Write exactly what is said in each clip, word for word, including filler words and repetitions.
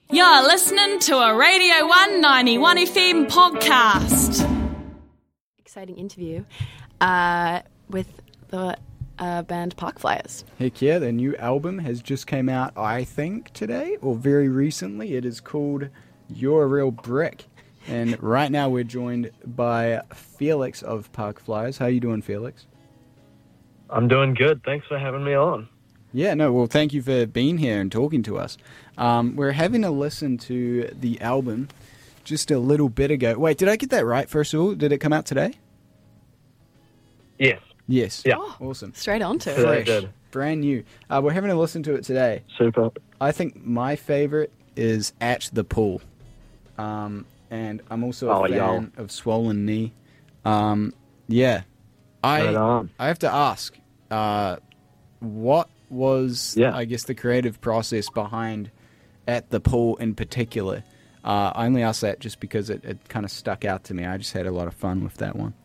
You're listening to a Radio one ninety-one F M podcast. Exciting interview uh, with the uh, band Park Flyers. Heck yeah, their new album has just came out, I think, today, or very recently. It is called You're a Real Brick. And right now we're joined by Felix of Park Flyers. How you doing, Felix? I'm doing good. Thanks for having me on. Yeah, no, well, thank you for being here and talking to us. Um, we're having a listen to the album just a little bit ago. Wait, did I get that right, first of all? Did it come out today? Yes. Yes. Yeah. Oh, Awesome. straight on to it. Today Fresh. did. Brand new. Uh, we're having a listen to it today. Super. I think my favorite is At the Pool. Um, and I'm also a Oh, fan yo. of Swollen Knee. Um, yeah. I Right on. I have to ask, uh, what was, Yeah. I guess, the creative process behind At the Pool in particular? Uh, I only asked that just because it, it kind of stuck out to me. I just had a lot of fun with that one.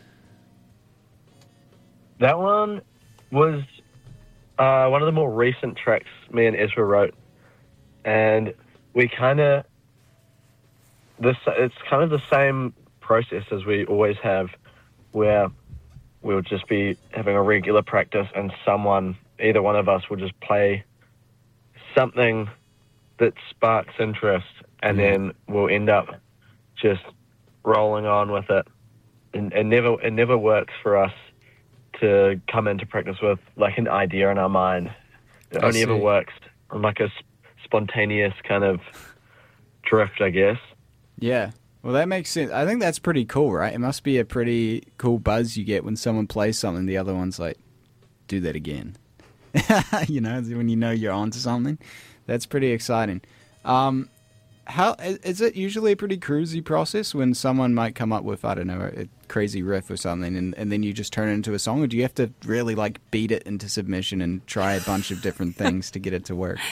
That one was uh, one of the more recent tracks me and Ezra wrote. And we kind of, this it's kind of the same process as we always have, where we'll just be having a regular practice and someone, either one of us, will just play something that sparks interest, and Yeah. then we'll end up just rolling on with it. And it never it never works for us to come into practice with like an idea in our mind. It I only ever see. works on like a s- spontaneous kind of drift, I guess. Yeah. Well, that makes sense. I think that's pretty cool, right? It must be a pretty cool buzz you get when someone plays something, the other one's like, do that again. You know, when you know you're onto something. That's pretty exciting. Um, how is it usually a pretty cruisy process when someone might come up with, I don't know, a crazy riff or something, and, and then you just turn it into a song? Or do you have to really, like, beat it into submission and try a bunch of different things to get it to work?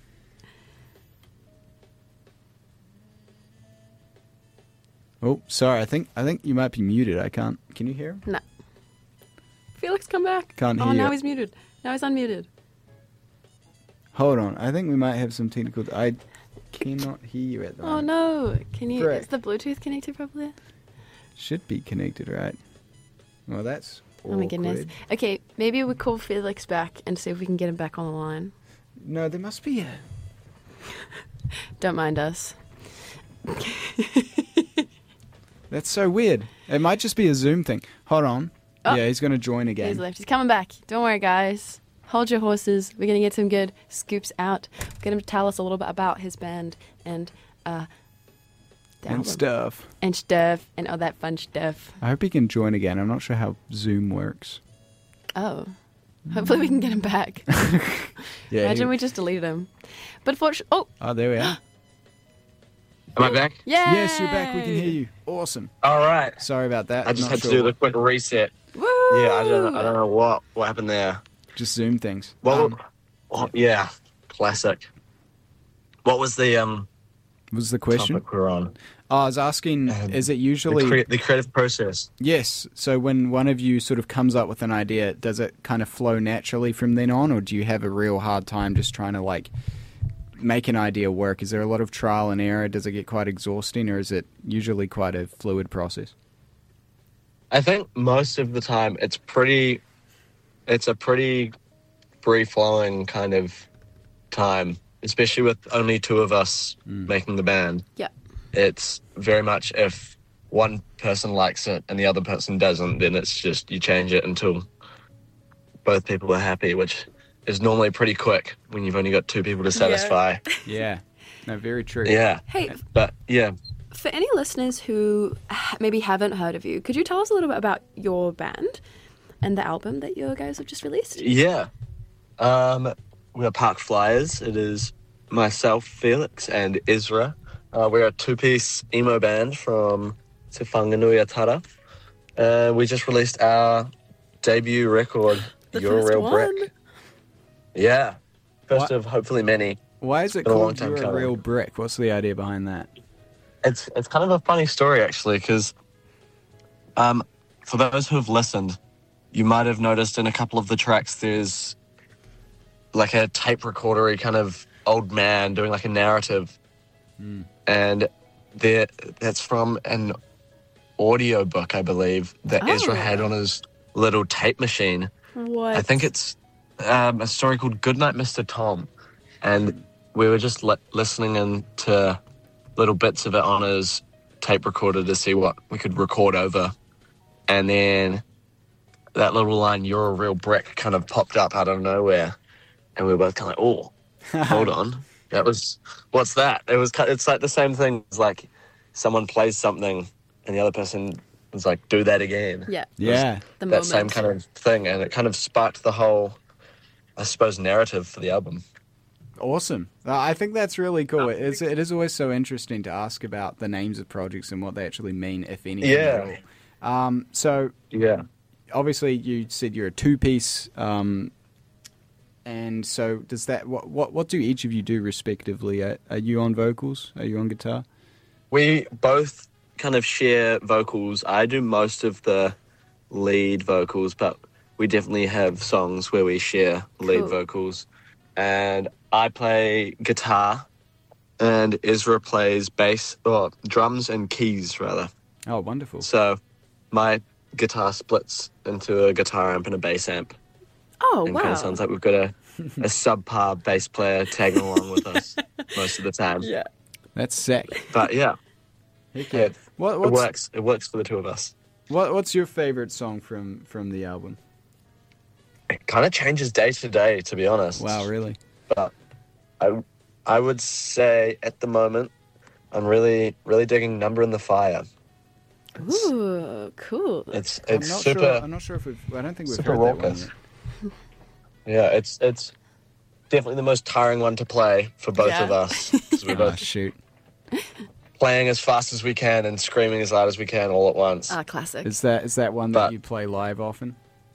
Oh, sorry. I think I think you might be muted. I can't. Can you hear him? No. Felix, come back. Can't oh, hear now you. he's muted. Now he's unmuted. Hold on. I think we might have some technical. I cannot hear you at the Oh, moment. no. Can you... Frick. Is the Bluetooth connected properly? Should be connected, right? Well, that's. Oh, my goodness. awkward. Okay, maybe we call Felix back and see if we can get him back on the line. No, there must be a. Don't mind us. That's so weird. It might just be a Zoom thing. Hold on. Oh. Yeah, he's going to join again. He's left. He's coming back. Don't worry, guys. Hold your horses. We're going to get some good scoops out. Get him to tell us a little bit about his band and uh, the and album. stuff. And stuff. And all that fun stuff. I hope he can join again. I'm not sure how Zoom works. Oh. Hopefully we can get him back. Yeah. Imagine he- we just deleted him. But fortunately... Oh! Oh, there we are. Am I back? Yeah. Yes, you're back. We can hear you. Awesome. All right. Sorry about that. I just Not had sure to do the what- quick reset. Woo! Yeah, I don't I don't know what what happened there. Just Zoom things. Well, Um, oh, yeah, classic. What was the um was the question? topic we're on? Oh, I was asking, Um, is it The, usually... crea- the creative process. Yes. So when one of you sort of comes up with an idea, does it kind of flow naturally from then on, or do you have a real hard time just trying to, like, make an idea work? Is there a lot of trial and error? Does it get quite exhausting, or is it usually quite a fluid process? I think most of the time it's pretty, it's a pretty free-flowing kind of time, especially with only two of us making the band. Yeah. It's very much if one person likes it and the other person doesn't, then it's just you change it until both people are happy, which is normally pretty quick when you've only got two people to satisfy. Yeah. No, very true. Yeah. Hey, But yeah, for any listeners who ha- maybe haven't heard of you, could you tell us a little bit about your band and the album that you guys have just released? yeah. Um, we are Park Flyers. It is myself, Felix, and Ezra. Uh, we're a two-piece emo band from Te Whanganui-a-Tara. Uh, we just released our debut record, The You're a first Real one. Brick. Yeah. First What? of hopefully many. Why is it Been a long called time You're a coming. Real Brick? What's the idea behind that? It's it's kind of a funny story, actually, because um, for those who have listened, you might have noticed in a couple of the tracks there's like a tape recordery kind of old man doing like a narrative. Mm. and there that's from an audiobook, I believe, that Oh. Ezra had on his little tape machine. What? I think it's um, a story called Goodnight, Mister Tom. And we were just li- listening into little bits of it on his tape recorder to see what we could record over. And then that little line, "You're a real brick," kind of popped up out of nowhere. And we were both kind of like, oh, hold on. That was, what's that? It was, it's like the same thing. It's like someone plays something and the other person was like, do that again. Yeah. Yeah. The That moment. same kind of thing. And it kind of sparked the whole, I suppose, narrative for the album. Awesome. Uh, I think that's really cool. It is, it is always so interesting to ask about the names of projects and what they actually mean, if anything Yeah. at all. Um, so, Yeah. obviously, you said you're a two-piece, um, and so does that? What, what what do each of you do respectively? Are, are you on vocals? Are you on guitar? We both kind of share vocals. I do most of the lead vocals, but we definitely have songs where we share lead Cool. vocals. And I play guitar, and Ezra plays bass, or drums and keys, rather. Oh, wonderful. So my guitar splits into a guitar amp and a bass amp. Oh, and wow. kind of sounds like we've got a, a subpar bass player tagging along with us most of the time. Yeah. That's sick. But yeah, Heck yeah, yeah. What, it what's, works. It works for the two of us. what what's your favorite song from from the album? It kind of changes day to day, to be honest. Wow, really? But I, I would say at the moment, I'm really, really digging "Number in the Fire." Ooh, cool. It's I'm it's not super. sure. I'm not sure if we've. I don't think we've super heard that one raucous. yet. Yeah, it's it's definitely the most tiring one to play for both Yeah. of us, because we're Oh, both shoot. playing as fast as we can and screaming as loud as we can all at once. Ah, classic. Is that is that one that But- you play live often?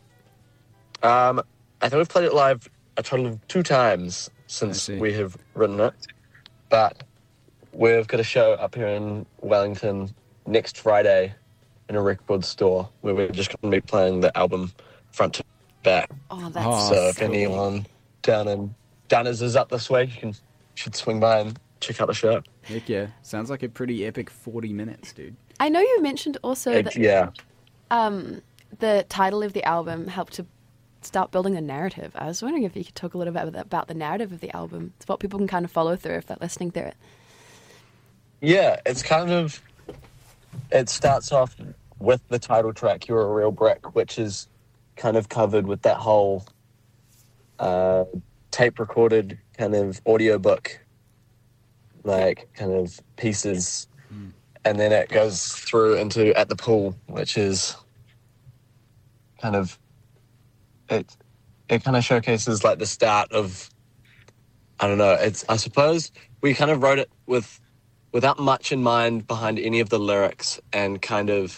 Um, I think we've played it live a total of two times since see. we have written it. But we've got a show up here in Wellington next Friday in a record store where we're just going to be playing the album front to back. Oh, that's Oh, so if cool. anyone down in Dunners is up this week, you can should swing by and check out the show. Heck yeah. Sounds like a pretty epic forty minutes, dude. I know you mentioned also It- that yeah. um, the title of the album helped to start building a narrative. I was wondering if you could talk a little bit about, about the narrative of the album. It's what people can kind of follow through if they're listening through it. Yeah, it's kind of, it starts off with the title track, "You're a Real Brick," which is kind of covered with that whole uh, tape recorded kind of audiobook, like kind of pieces. Mm. And then it goes through into "At the Pool," which is kind of, it, it kind of showcases like the start of, I don't know, it's, I suppose we kind of wrote it with, without much in mind behind any of the lyrics, and kind of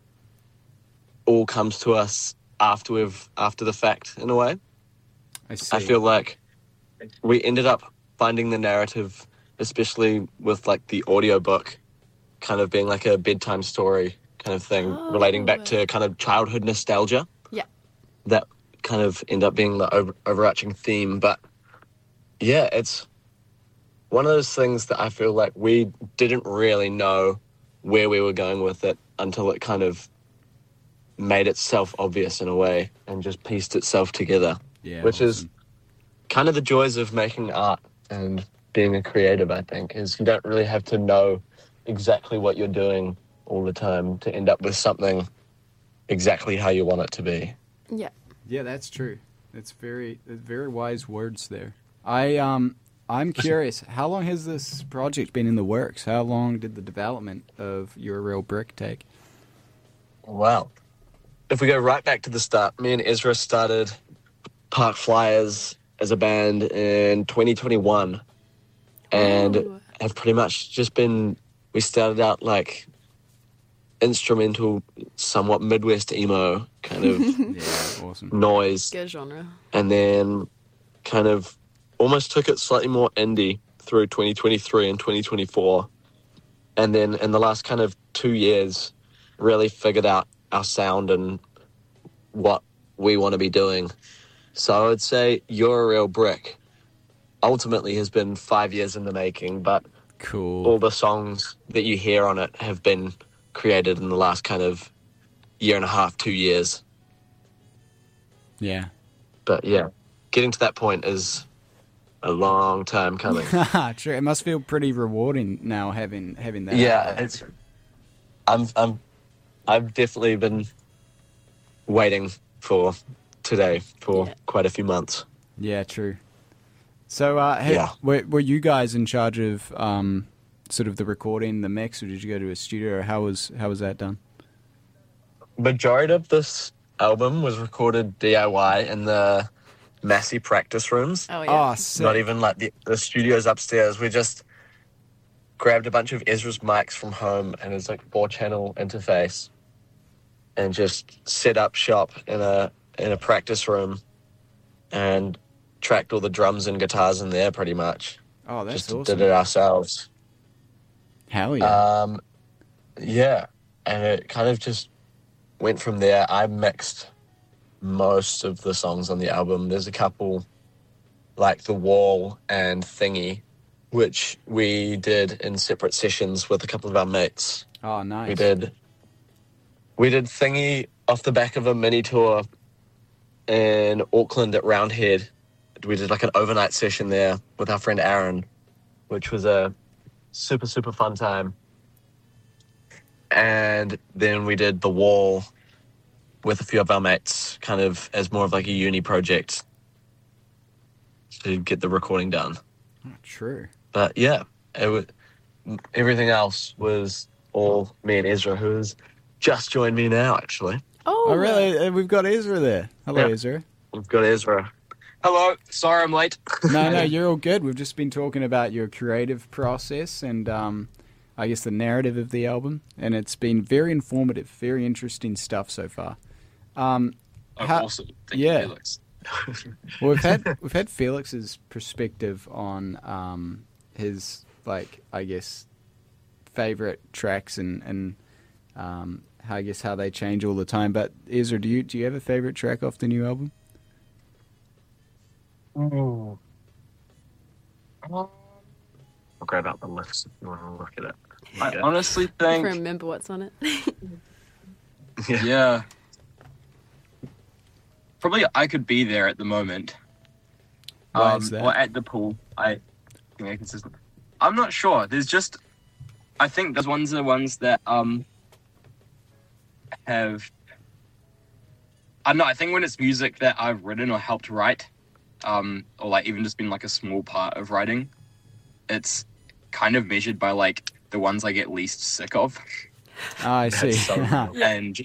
all comes to us after we've after the fact in a way. I see. I feel like we ended up finding the narrative, especially with like the audiobook, kind of being like a bedtime story kind of thing, Oh. relating back to kind of childhood nostalgia. Yeah. That kind of end up being the over- overarching theme. But yeah, it's one of those things that I feel like we didn't really know where we were going with it until it kind of made itself obvious in a way and just pieced itself together, Yeah, which is awesome. kind of the joys of making art and being a creative, I think, is you don't really have to know exactly what you're doing all the time to end up with something exactly how you want it to be. Yeah. Yeah, that's true. That's very that's very wise words there. I um I'm curious, how long has this project been in the works? How long did the development of You're a Real Brick take? Wow. If we go right back to the start, me and Ezra started Park Flyers as a band in twenty twenty-one and Ooh. have pretty much just been, we started out like instrumental, somewhat Midwest emo kind of Yeah, awesome. noise, Good genre. and then kind of almost took it slightly more indie through twenty twenty-three and twenty twenty-four. And then in the last kind of two years, really figured out our sound and what we want to be doing. So I would say You're a Real Brick ultimately has been five years in the making, but Cool. all the songs that you hear on it have been created in the last kind of year and a half, two years. Yeah. But yeah, getting to that point is a long time coming. True. It must feel pretty rewarding now having having that. yeah, out there. it's. I'm. I'm. I've definitely been waiting for today for Yeah. quite a few months. Yeah, true. So, uh, hey, Yeah. were, were you guys in charge of um, sort of the recording, the mix, or did you go to a studio, or how was how was that done? Majority of this album was recorded D I Y in the Massey practice rooms. Oh yeah. Oh, sick. Not even like the, the studios upstairs. We just grabbed a bunch of Ezra's mics from home and his like four channel interface and just set up shop in a in a practice room and tracked all the drums and guitars in there pretty much. Oh, that's just awesome. did it ourselves. Hell yeah. Um, yeah, and it kind of just went from there. I mixed most of the songs on the album. There's a couple like The Wall and Thingy, which we did in separate sessions with a couple of our mates. oh, nice. We did we did Thingy off the back of a mini tour in Auckland at Roundhead. We did like an overnight session there with our friend Aaron, which was a super, super fun time. And then we did The Wall with a few of our mates, kind of as more of like a uni project to get the recording done. Oh, true. But yeah, it was, everything else was all me and Ezra, who has just joined me now, actually. Oh, Oh, really? Uh, We've got Ezra there. Hello, Yeah. Ezra. We've got Ezra. Hello. Sorry I'm late. No, no, you're all good. We've just been talking about your creative process and, um, I guess, the narrative of the album, and it's been very informative, very interesting stuff so far. Um, Oh, How- awesome. Thank yeah. you, Felix. well, we've had we've had Felix's perspective on um, his, like, I guess, favorite tracks and and um, how I guess how they change all the time. But Ezra, do you do you have a favorite track off the new album? Ooh. I'll grab out the list if you want to look at it. I Yeah. honestly I think, remember what's on it. yeah. Probably I could be there at the moment. Why um, is that? Or at the pool. I think I consistent. I'm not sure. There's just, I think those ones are the ones that um have. I don't know. I think when it's music that I've written or helped write, um, or like even just been like a small part of writing, it's kind of measured by like the ones I get least sick of. Ah, I see. so cool. and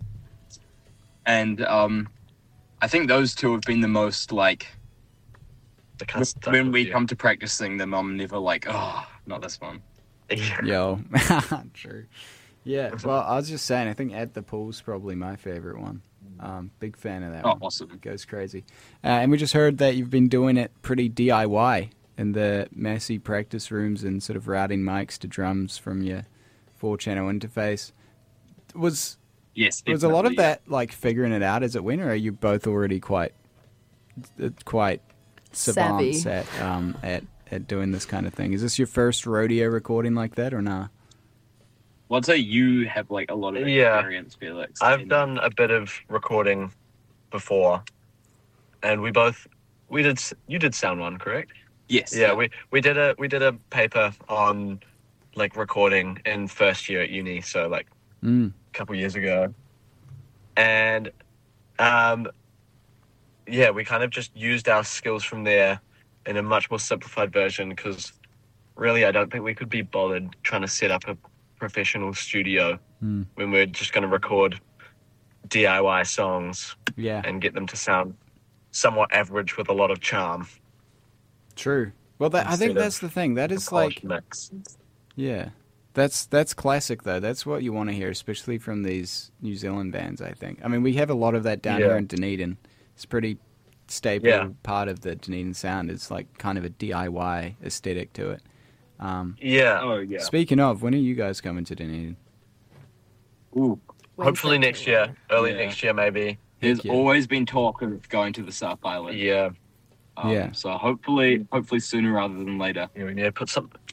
and um I think those two have been the most like The kind of stuff when with we you. come to practicing them, I'm never like, oh, not this one. Yeah. Yo, true. Yeah, well, I was just saying, I think At the Pool's probably my favorite one. Um, big fan of that Oh, one. awesome. It goes crazy. Uh, and we just heard that you've been doing it pretty D I Y in the Massey practice rooms and sort of routing mics to drums from your four-channel interface. Was Yes, was a lot of definitely, that like figuring it out as it went, or are you both already quite uh, quite Savvy. savants at um, at at doing this kind of thing? Is this your first rodeo recording like that, or nah? Well, I'd say you have like a lot of Yeah. experience, Felix. I've in- done a bit of recording before, and we both we did. s- You did sound one, correct? Yes. Yeah, we we did a we did a paper on like recording in first year at uni, so like Mm. a couple years ago, and um, yeah, we kind of just used our skills from there in a much more simplified version because really, I don't think we could be bothered trying to set up a professional studio Mm. when we're just going to record D I Y songs Yeah, and get them to sound somewhat average with a lot of charm. true. Well, that, I think Instead of that's the thing. That A is polished like, mix. yeah, that's that's classic though. That's what you want to hear, especially from these New Zealand bands. I think. I mean, we have a lot of that down Yeah. here in Dunedin. It's a pretty staple Yeah. part of the Dunedin sound. It's like kind of a D I Y aesthetic to it. Um, Yeah. Oh yeah. Speaking of, when are you guys coming to Dunedin? Ooh. Hopefully Wednesday. next year, early Yeah. next year maybe. There's Heck yeah. always been talk of going to the South Island. Yeah. Um, Yeah. So hopefully, hopefully sooner rather than later. Yeah, we need to put some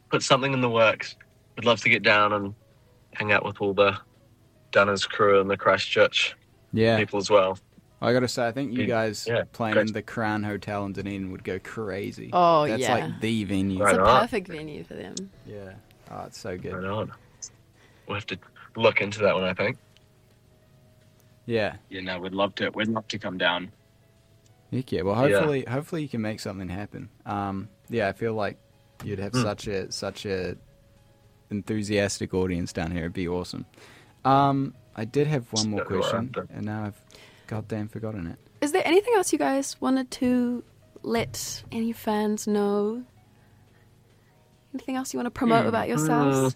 put something in the works. We'd love to get down and hang out with all the Dunners crew and the Christchurch Yeah. people as well. I gotta say, I think you guys Yeah, playing great. in the Crown Hotel in Dunedin would go crazy. Oh, That's yeah. like the venue. It's Right a on. perfect venue for them. Yeah. Oh, it's so Right good. on. We'll have to look into that one, I think. Yeah. You know, we'd love to. We'd love to come down. Heck yeah. Well, Yeah. hopefully, hopefully you can make something happen. Um, yeah, I feel like you'd have Mm. such a such a enthusiastic audience down here. It'd be awesome. Um, I did have one more Don't worry, question, don't- and now I've goddamn forgotten it. Is there anything else you guys wanted to let any fans know? Anything else you want to promote Hmm. about yourselves?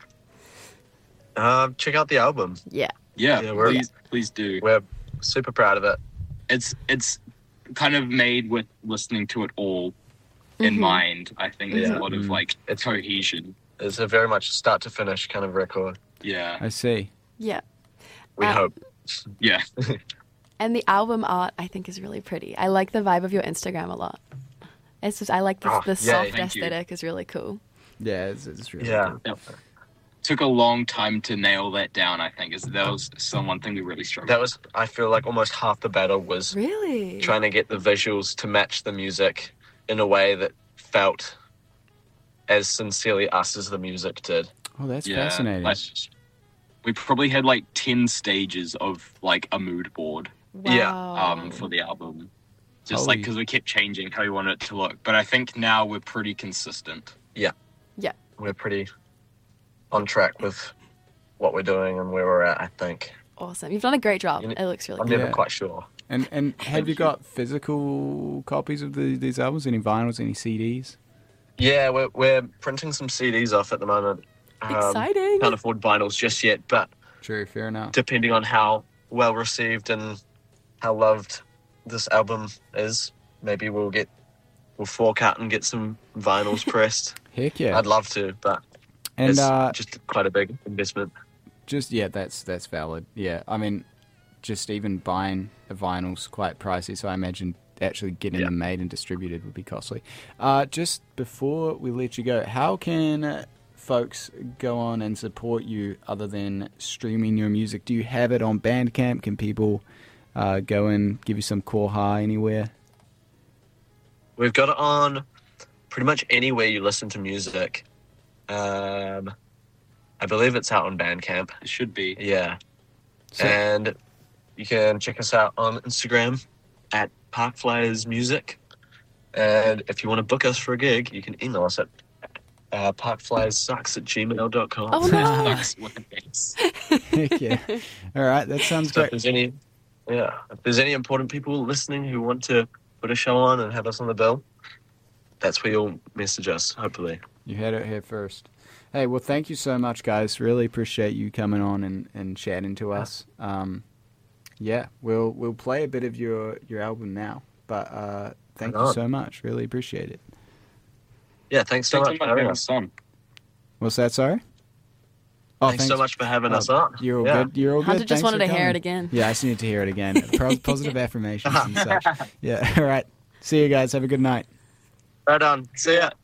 Um, check out the album. Yeah. Yeah, Yeah, we're- please, please do. We're super proud of it. It's it's kind of made with listening to it all in Mhm. mind. I think there's Yeah. a lot of Mm. like It's- cohesion. It's a very much start to finish kind of record. Yeah, I see. Yeah. We Uh, hope. yeah. And the album art, I think, is really pretty. I like the vibe of your Instagram a lot. It's just, I like the, Oh, the yay. soft Thank you. aesthetic is really cool. Yeah, it's, it's really Yeah. cool. Took a long time to nail that down. I think is that was some one thing we really struggled. That was, I feel like almost half the battle was Really? trying to get the visuals to match the music in a way that felt as sincerely us as the music did. Oh, that's Yeah, fascinating. like, we probably had like ten stages of like a mood board Yeah, Wow. um for the album, just Holy- like because we kept changing how we wanted it to look. But I think now we're pretty consistent. We're pretty on track with what we're doing and where we're at, I think. Awesome. You've done a great job. You know, It looks really I'm good. never Yeah. quite sure. And and have you got physical copies of the, these albums? Any vinyls? Any C Ds? Yeah, we're, we're printing some C Ds off at the moment. Um, Exciting. Can't afford vinyls just yet, but True, fair enough. depending on how well received and how loved this album is, maybe we'll get we'll fork out and get some vinyls pressed. Heck yeah. I'd love to, but And it's uh, just quite a big investment. just yeah, that's that's valid. Yeah, I mean, just even buying a vinyl's quite pricey, so I imagine actually getting Yeah. them made and distributed would be costly. Uh, just before we let you go, how can uh, folks go on and support you other than streaming your music? Do you have it on Bandcamp? Can people uh, go and give you some core high anywhere? We've got it on pretty much anywhere you listen to music. Um, I believe it's out on Bandcamp. It should be. Yeah. So- And you can check us out on Instagram at Park Flyers Music. And if you want to book us for a gig, you can email us at uh, parkflyerssucks at gmail dot com. Oh, no. Sucks with an S. Heck yeah. All right, that sounds So if great. there's any, yeah, if there's any important people listening who want to put a show on and have us on the bill, that's where you'll message us, hopefully. You had it here first. Hey, well, thank you so much, guys. Really appreciate you coming on and, and chatting to us. Um, yeah, we'll we'll play a bit of your, your album now, but uh, thank Right you on. so much. Really appreciate it. Yeah, thanks so Thanks much so for much for having having us. us on. What's that? Sorry. Oh, Thanks so much for having Oh, us on. You're all Yeah. good. You're all good. Hunter just Thanks wanted for to hear coming. it again. Yeah, I just need to hear it again. Pro- Positive affirmations and such. Yeah. All right. See you guys. Have a good night. Right on. See ya.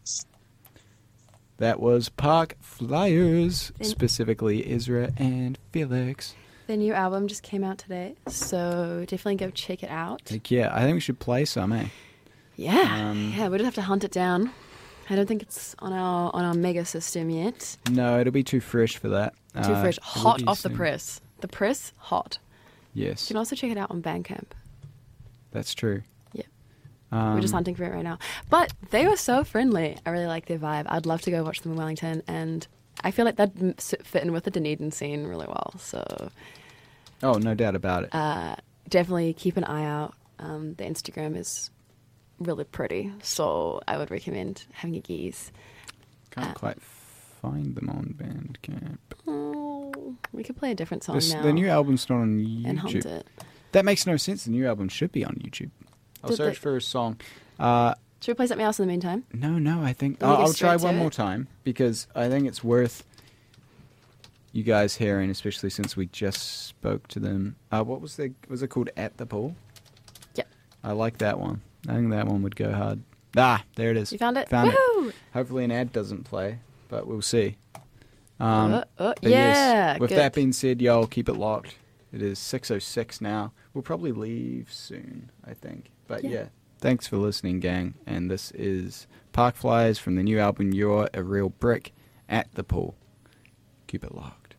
That was Park Flyers, Thank- specifically Ezra and Felix. The new album just came out today, so definitely go check it out. Heck yeah, I think we should play some, eh? Yeah, Um, yeah, we just have to hunt it down. I don't think it's on our on our mega system yet. No, it'll be too fresh for that. Too Uh, fresh, it will hot be off the soon. press. The press, hot. Yes, You can also check it out on Bandcamp. that's true. Yeah. Um, We're just hunting for it right now. But they were so friendly. I really like their vibe. I'd love to go watch them in Wellington, and I feel like that'd m- s- fit in with the Dunedin scene really well. So Oh, no doubt about it. uh, definitely keep an eye out. Um, the Instagram is really pretty, so I would recommend having a gaze. Can't uh, quite find them on Bandcamp. Oh, we could play a different song This, now the new album's not on and hunt YouTube. it. That makes no sense. The new album should be on YouTube. I'll Did search they- for a song. Uh, Should we play something else in the meantime? no, no, I think You wanna I'll, get I'll try straight to one it? more time because I think it's worth you guys hearing, especially since we just spoke to them. Uh, what was the was it called? At the Pool. Yep. I like that one. I think that one would go hard. Ah, there it is. You found it? Found it. Woohoo! Hopefully an ad doesn't play. but we'll see. Um, Uh, uh, but yeah, yes, with good. that being said, y'all keep it locked. It is six oh six now. We'll probably leave soon, I think. But yeah. Yeah. Thanks for listening, gang. And this is Park Flyers from the new album You're a Real Brick at the Pool. Keep it locked.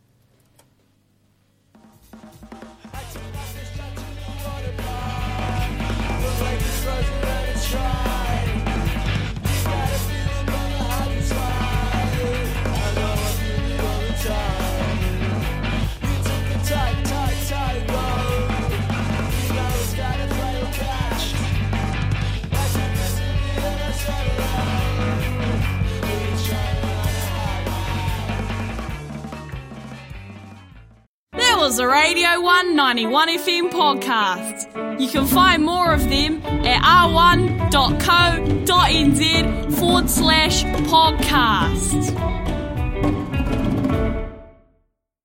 That was a Radio one ninety-one F M podcast. You can find more of them at r one dot co dot n z forward slash podcast.